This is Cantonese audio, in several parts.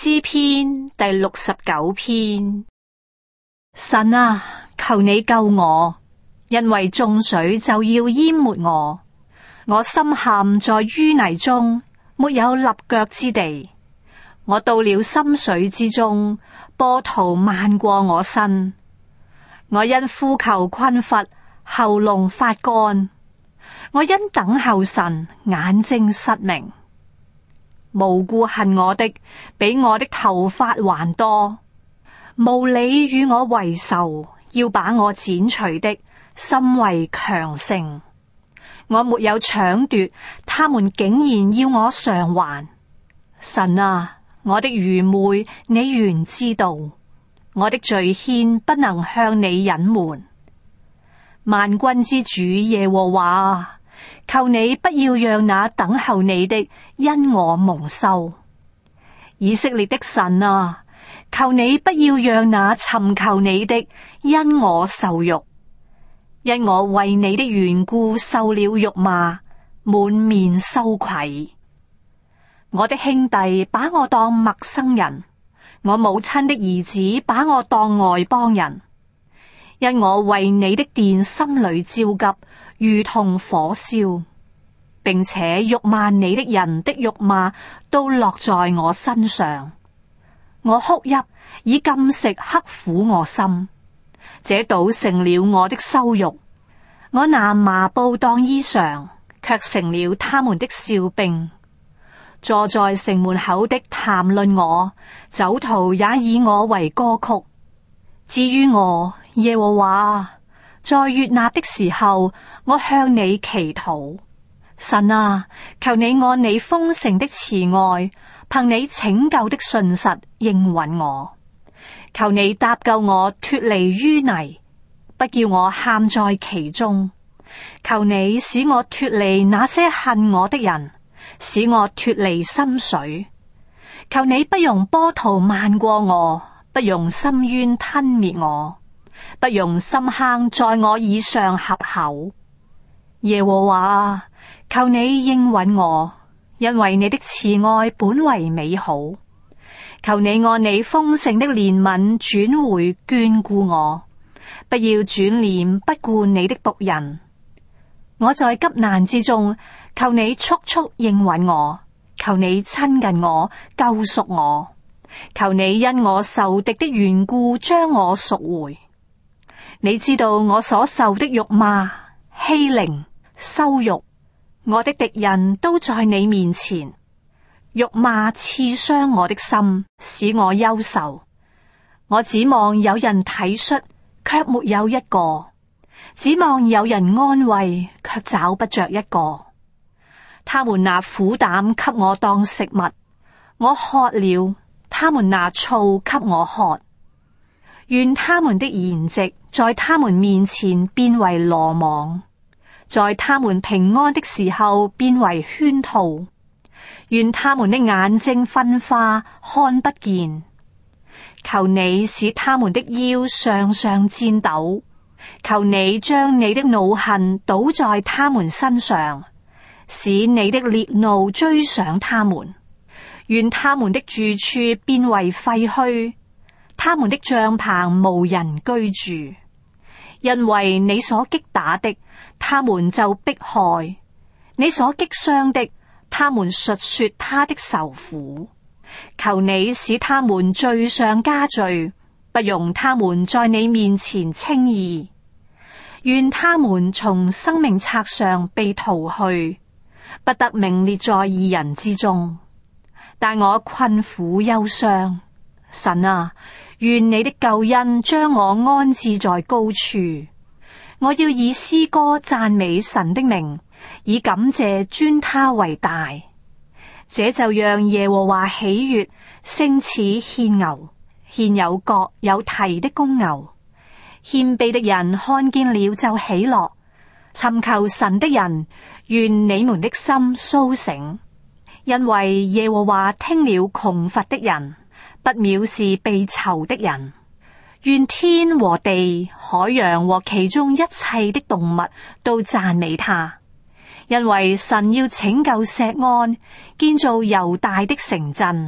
詩篇第69篇。神啊，求你救我，因為眾水就要淹沒我。我深陷在淤泥中，沒有立腳之地。我到了深水之中，波濤漫過我身。我因呼求困乏，喉嚨發乾。我因等候神，眼睛失明。無故恨我的，比我的頭髮還多；無理與我為仇，要把我剪除的，甚為強盛。我沒有搶奪，他們竟然要我償還。神啊，我的愚昧，你原知道；我的罪愆不能向你隱瞞。萬軍之主耶和華啊，求你不要讓那等候你的因我蒙羞。以色列的神啊，求你不要讓那尋求你的因我受辱。因我為你的緣故受了辱罵，滿面羞愧。我的兄弟把我當陌生人，我母親的兒子把我當外邦人。因我為你的殿心裏焦急，如同火燒，並且辱罵你的人的辱罵都落在我身上。我哭泣，以禁食刻苦我心，這倒成了我的羞辱。我拿麻布當衣裳，卻成了他們的笑柄。坐在城門口的談論我，酒徒也以我為歌曲。至於我，耶和華，在悅納的時候，我向你祈禱。神啊，求你按你豐盛的慈愛，憑你拯救的信實應允我。求你搭救我脫離淤泥，不叫我陷在其中。求你使我脫離那些恨我的人，使我脫離深水。求你不容波濤漫過我，不容深淵吞滅我，不容深坑在我以上合口。耶和華，求你應允我，因為你的慈愛本為美好。求你按你豐盛的憐憫轉回眷顧我，不要轉臉不顧你的僕人。我在急難之中，求你速速應允我，求你親近我，救贖我，求你因我仇敵的緣故將我贖回。你知道我所受的辱罵、欺凌、羞辱，我的敵人都在你面前。辱罵刺傷我的心，使我憂愁。我指望有人體恤，卻沒有一個；指望有人安慰，卻找不着一個。他們拿苦膽給我當食物，我渴了，他們拿醋給我喝。願他們的筵席在他們面前變為羅網，在他們平安的時候變為圈套。願他們的眼睛昏花，看不見。求你使他們的腰上上顫抖，求你將你的惱恨倒在他們身上，使你的烈怒追上他們。願他們的住處變為廢墟，他們的帳棚無人居住。因為你所擊打的，他們就迫害；你所擊傷的，他們述說他的愁苦。求你使他們罪上加罪，不容他們在你面前稱義。願他們從生命冊上被塗去，不得名列在義人之中。但我困苦憂傷，神啊，願你的救恩將我安置在高處。我要以詩歌讚美神的名，以感謝尊他為大。這就讓耶和華喜悅，勝似獻牛，獻有角有蹄的公牛。謙卑的人看見了就喜樂，尋求神的人，願你們的心蘇醒。因為耶和華聽了窮乏的人，不藐視被囚的人。願天和地、海洋和其中一切的動物都讚美他。因為神要拯救錫安，建造猶大的城鎮，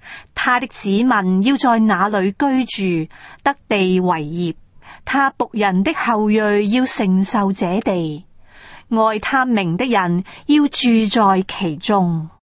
他的子民要在那裏居住，得地為業。他僕人的後裔要承受這地，愛他名的人要住在其中。